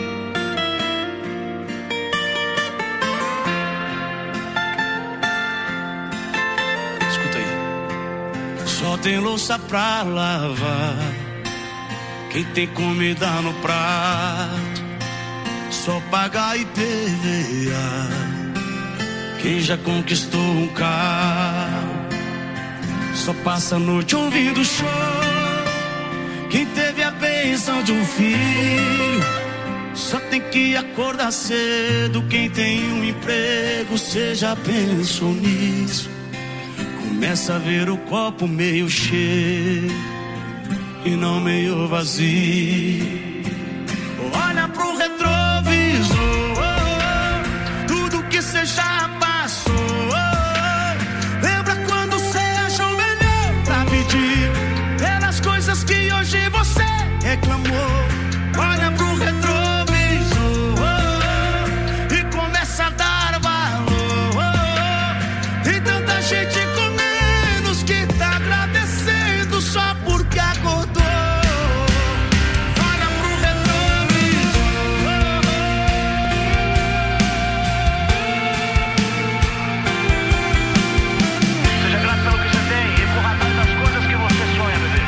A: Escuta aí. Só tem louça pra lavar, quem tem comida no prato, só paga IPVA, quem já conquistou um carro, só passa a noite ouvindo show, quem teve a bênção de um filho, só tem que acordar cedo, quem tem um emprego, cê já pensou nisso? Começa a ver o copo meio cheio e não meio vazio. Olha pro retrovisor, tudo que cê já passou. Lembra quando cê ajoelhou pra pedir pelas coisas que hoje você reclamou. Olha pro retrovisor e começa a dar valor. Tem tanta gente com menos que tá agradecendo só porque acordou. Olha pro retrovisor. Seja grato pelo que você tem e por atrás das coisas que você sonha, bebê.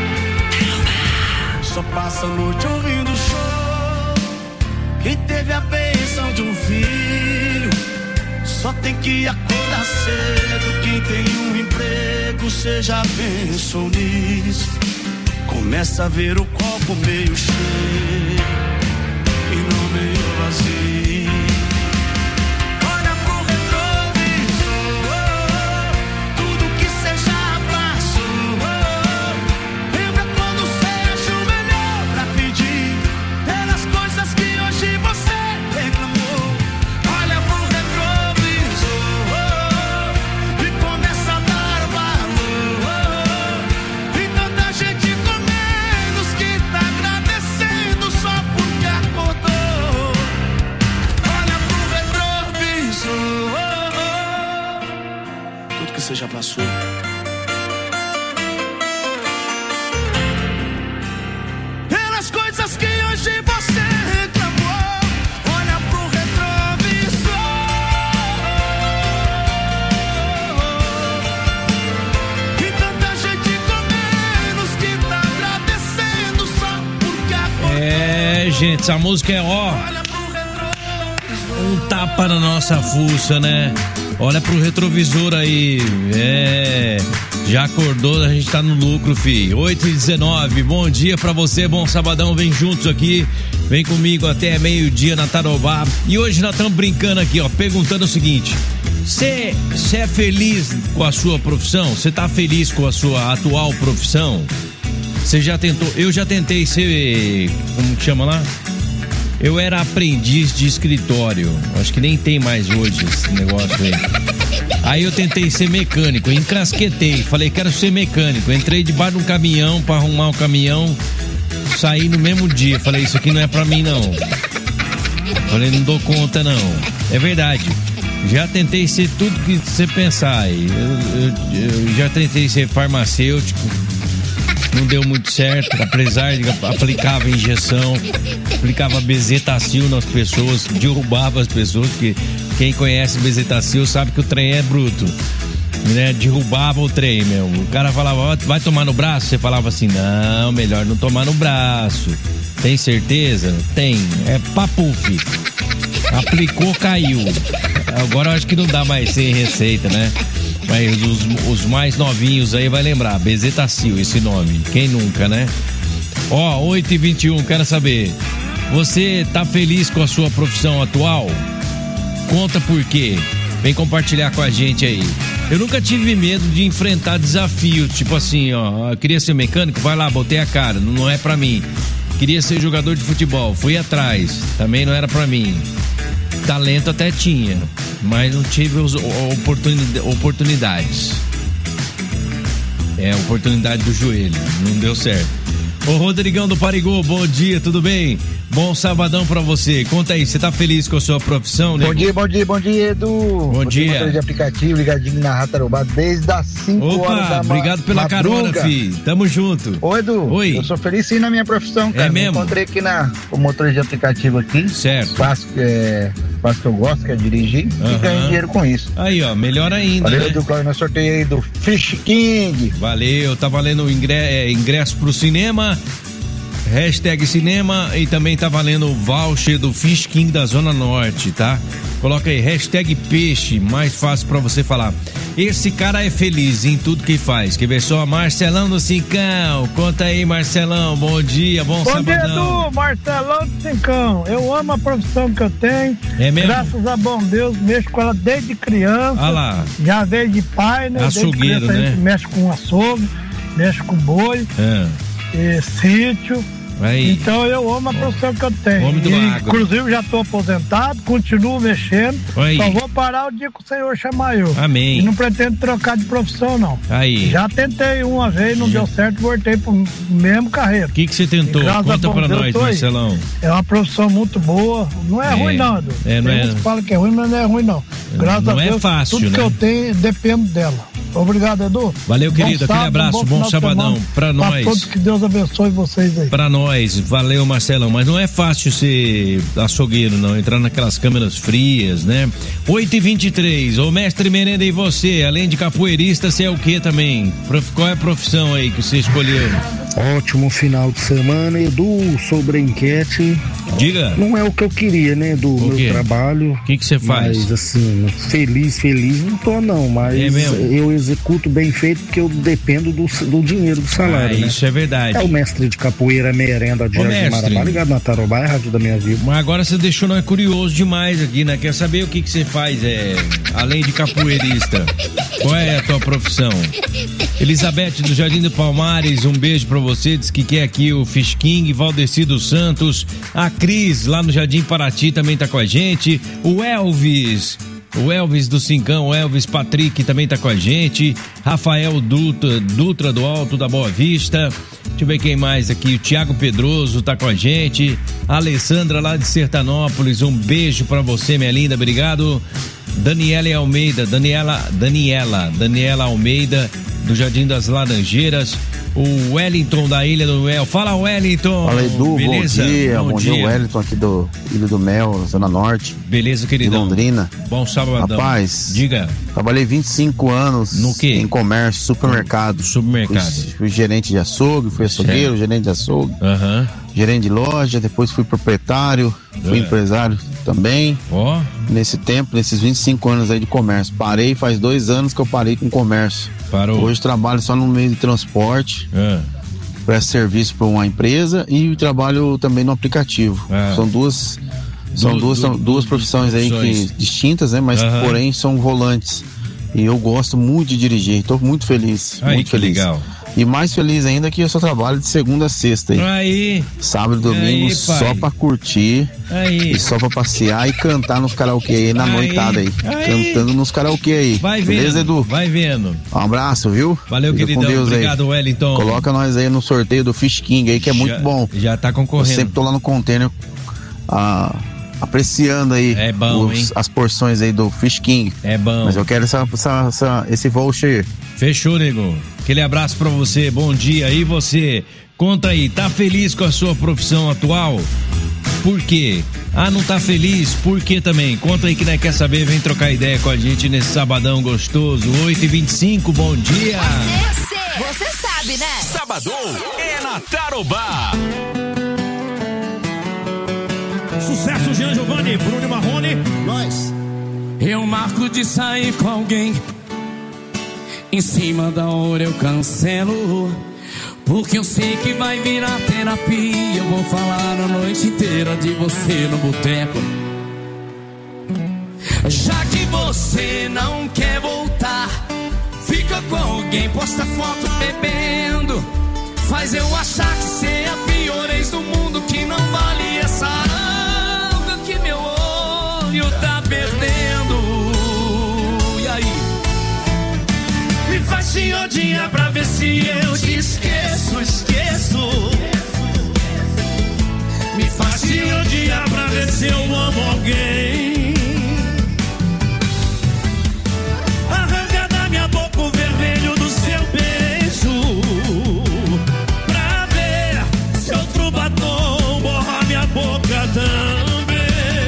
A: Só passa a noite ouvindo show, quem teve a bênção de um filho, só tem que acordar cedo, quem tem um emprego, cê já pensou nisso? Começa a ver o copo meio cheio e não meio vazio. Olha pro retrovisor, tudo que cê já passou. Lembra quando cê ajoelhou pra pedir pelas coisas que hoje você reclamou. Olha pro retrovisor e começa a dar valor. Tem tanta gente com menos que tá agradecendo só porque acordou. Olha pro retrovisor, tudo que você já passou. Pelas coisas que hoje você reclamou. Olha pro retrovisor. E tanta gente com menos que tá agradecendo só porque acordou.
F: É, gente, essa música é um tapa na nossa fuça, né? Olha pro retrovisor aí. Já acordou, a gente tá no lucro, fi. 8h19, bom dia pra você, bom sabadão, vem juntos aqui, vem comigo até meio-dia na Tarobá. E hoje nós estamos brincando aqui, ó, perguntando o seguinte: você é feliz com a sua profissão? Você tá feliz com a sua atual profissão? Você já tentou? Eu já tentei ser, como que chama lá? Eu era aprendiz de escritório. Acho que nem tem mais hoje esse negócio aí. Aí eu tentei ser mecânico, encrasquetei. Falei, quero ser mecânico. Entrei debaixo de um caminhão pra arrumar o caminhão. Saí no mesmo dia. Falei, isso aqui não é pra mim, não. Falei, não dou conta, não. É verdade. Já tentei ser tudo que você pensar. Eu já tentei ser farmacêutico. Não deu muito certo, apesar de aplicava injeção, aplicava bezetacil nas pessoas, derrubava as pessoas, porque quem conhece bezetacil sabe que o trem é bruto, né? Derrubava o trem, meu. O cara falava, vai tomar no braço? Você falava assim, não, melhor não tomar no braço. Tem certeza? Tem, é papuf. Aplicou, caiu. Agora eu acho que não dá mais sem receita, né? Mas os mais novinhos aí vai lembrar, bezetacil, esse nome. Quem nunca, né? Ó, 8h21, quero saber, você tá feliz com a sua profissão atual? Conta por quê. Vem compartilhar com a gente aí. Eu nunca tive medo de enfrentar desafio, tipo assim, ó, eu queria ser mecânico, vai lá, botei a cara, não é pra mim. Queria ser jogador de futebol, fui atrás, também não era pra mim. Talento até tinha, mas não tive oportunidades. Oportunidade do joelho, não deu certo. Ô Rodrigão do Parigô, bom dia, tudo bem? Bom sabadão pra você. Conta aí, você tá feliz com a sua profissão, né?
K: Bom dia, Edu.
F: Bom dia.
K: Motor de aplicativo, ligadinho na Tarobá desde as 5 horas da manhã.
F: Obrigado pela carona, fi. Tamo junto.
K: Ô, Edu. Oi. Eu sou feliz sim na minha profissão, cara.
F: É mesmo?
K: Me encontrei aqui o motor de aplicativo aqui.
F: Certo.
K: Faço que eu gosto, que é dirigir, e ganho dinheiro com isso.
F: Aí, ó, melhor ainda.
K: Valeu,
F: né?
K: Edu, Cláudio, nós sorteio aí do Fish King.
F: Valeu, tá valendo o ingresso pro cinema. Hashtag cinema e também tá valendo o voucher do Fish King da Zona Norte, tá? Coloca aí, hashtag peixe, mais fácil pra você falar. Esse cara é feliz em tudo que faz. Quer ver só? Marcelão do Cincão. Conta aí, Marcelão. Bom dia, bom sabadão.
M: Bom dia, Edu. Marcelão do Cincão. Eu amo a profissão que eu tenho.
F: É mesmo?
M: Graças a bom Deus, mexo com ela desde criança.
F: Ah lá.
M: Já veio de pai, né?
F: Açougueiro,
M: criança,
F: né?
M: A gente mexe com açougue, mexe com boi, sítio.
F: Aí.
M: Então eu amo a profissão que eu tenho.
F: Homem do água.
M: Inclusive já estou aposentado, continuo mexendo.
F: Aí.
M: Só vou parar o dia que o Senhor chamar eu.
F: Amém.
M: E não pretendo trocar de profissão, não.
F: Aí.
M: Já tentei uma vez, não deu certo, voltei pro mesmo carreiro.
F: O que você tentou? Conta pra nós, Marcelão.
M: É uma profissão muito boa. Não é ruim, não, Edu.
F: Não é.
M: Você fala que é ruim, mas não é ruim, não. Graças a Deus,
F: é fácil,
M: tudo
F: né?
M: que eu tenho depende dela. Obrigado, Edu.
F: Valeu, querido. Aquele abraço, bom sabadão pra nós.
M: Pra todos, que Deus abençoe vocês aí.
F: Pra nós, valeu, Marcelão. Mas não é fácil ser açougueiro, não. Entrar naquelas câmeras frias, né? 8h23. Ô, mestre Merenda, e você? Além de capoeirista, você é o que também? Qual é a profissão aí que você escolheu?
U: Ótimo final de semana, Edu. Sobre a enquete.
F: Diga.
U: Não é o que eu queria, né, do meu trabalho.
F: O que você faz?
U: Mas assim, feliz não tô não, mas eu executo bem feito porque eu dependo do dinheiro, do salário, né?
F: Isso é verdade.
U: É o mestre de capoeira, merenda de Jardim Marabá, ligado na Tarobá, é a rádio da minha vida.
F: Mas agora você deixou nós curioso demais aqui, né? Quer saber o que você faz, além de capoeirista? Qual é a tua profissão? Elizabeth do Jardim do Palmares, um beijo pra você, diz que quer aqui o Fish King. Valdeci dos Santos, a Cris lá no Jardim Paraty também tá com a gente, o Elvis do Cincão, o Elvis Patrick também tá com a gente, Rafael Dutra do Alto da Boa Vista, deixa eu ver quem mais aqui, o Thiago Pedroso tá com a gente, a Alessandra lá de Sertanópolis, um beijo pra você, minha linda, obrigado. Daniela Almeida do Jardim das Laranjeiras, o Wellington da Ilha do Mel. Fala, Wellington.
P: Fala, Edu.
F: Beleza?
P: Bom dia, Wellington aqui do Ilha do Mel, Zona Norte.
F: Beleza, queridão.
P: De Londrina.
F: Bom sabadão.
P: Rapaz,
F: diga.
P: Trabalhei 25 anos
F: no quê?
P: Em comércio, supermercado. Fui gerente de açougue, fui açougueiro, gerente de açougue. Gerente de loja, depois fui proprietário, fui empresário também. Nesse tempo, nesses 25 anos aí de comércio. Parei, faz 2 anos que eu parei com comércio.
F: Parou.
P: Hoje trabalho só no meio de transporte, presto serviço para uma empresa e trabalho também no aplicativo. São duas profissões aí distintas, né? Mas porém são volantes. E eu gosto muito de dirigir, estou muito feliz. Muito feliz. Legal. E mais feliz ainda que eu só trabalho de segunda a sexta aí. Sábado e domingo só pra curtir. E só pra passear e cantar nos karaokê aí na noitada aí. Cantando nos karaokê aí.
F: Vai
P: beleza,
F: vendo,
P: Edu?
F: Vai vendo.
P: Um abraço, viu?
F: Valeu,
P: Fica
F: queridão.
P: com Deus
F: obrigado,
P: aí.
F: Wellington.
P: Coloca nós aí no sorteio do Fish King aí, que é muito bom.
F: Já tá concorrendo.
P: Eu sempre tô lá no container apreciando aí as porções aí do Fish King.
F: É bom.
P: Mas eu quero esse voucher.
F: Fechou, nego. Aquele abraço pra você, bom dia. E você, conta aí, tá feliz com a sua profissão atual? Por quê? Não tá feliz? Por quê também? Conta aí que nós quer saber, vem trocar ideia com a gente nesse sabadão gostoso, 8h25, bom dia.
X: Você sabe, né?
D: Sabadão é na Tarobá.
A: Sucesso, Jean Giovanni, Bruno Marrone, nós.
Y: Eu marco de sair com alguém, em cima da hora eu cancelo, porque eu sei que vai virar terapia. Eu vou falar a noite inteira de você no boteco. Já que você não quer voltar, alguém posta foto bebendo, faz eu achar que cê é a pior ex do mundo, que não vale essa água que meu olho tá perdendo. E aí?
A: Me faz te odiar pra ver se eu te esqueço, esqueço. Me faz te odiar pra ver se eu amo alguém. Arranca da minha boca o vermelho do seu beijo, pra ver se outro batom borra minha boca também.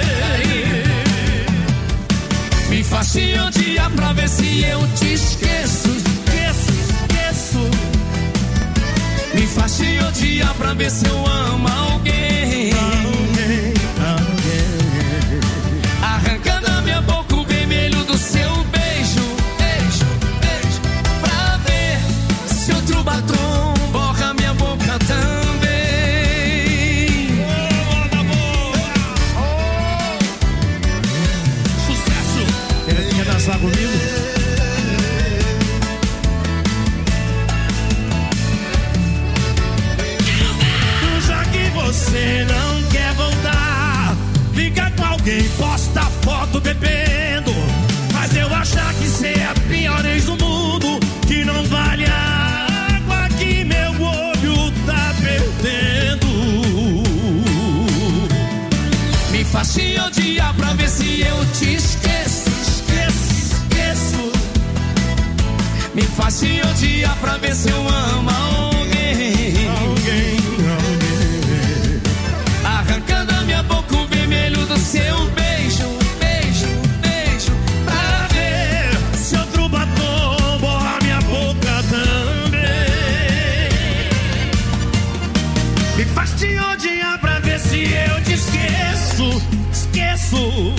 Y: Me faz te odiar pra ver se eu te esqueço, esqueço, esqueço. Me faz te odiar pra ver se eu amo alguém. Arranca da minha boca o vermelho do seu beijo, beijo, beijo, pra ver se outro batom borra minha boca também.
A: Sucesso! Quer dançar comigo? Já que você não quer voltar, fica com alguém, posta foto bebendo, mas eu achar que cê é a pior ex do mundo, que não vale a água que meu olho tá perdendo.
Y: Me faz te odiar pra ver se eu te esqueço, esqueço, esqueço. Me faz te odiar pra ver se eu amo alguém,
A: alguém, alguém.
Y: Arranca da minha boca o vermelho do seu beijo, beijo, beijo, pra ver
A: se outro batom borra minha boca também. Me faz te odiar pra ver se eu te esqueço, esqueço.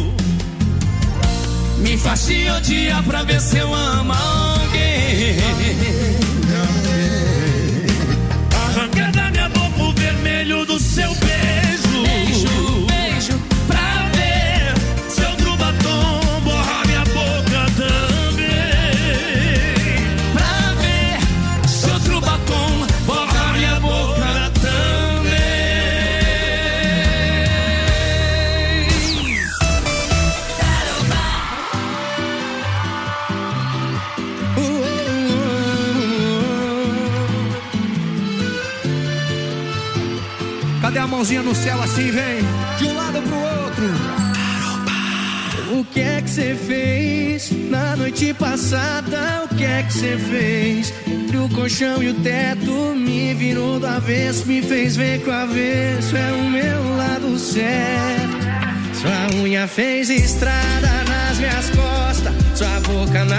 Y: Me faz te odiar pra ver se eu amo alguém.
A: Arranca da minha boca o vermelho do seu beijo,
Y: beijo, beijo,
A: pra ver se outro batom borra minha boca também.
Y: Pra ver se outro batom borra minha boca também.
B: Cadê a mãozinha no céu assim, vem? De um lado pro outro.
G: O que é que você fez na noite passada? O que é que você fez? Entre o colchão e o teto, me virou do avesso, me fez ver que o avesso é o meu lado certo. Sua unha fez estrada nas minhas costas, sua boca na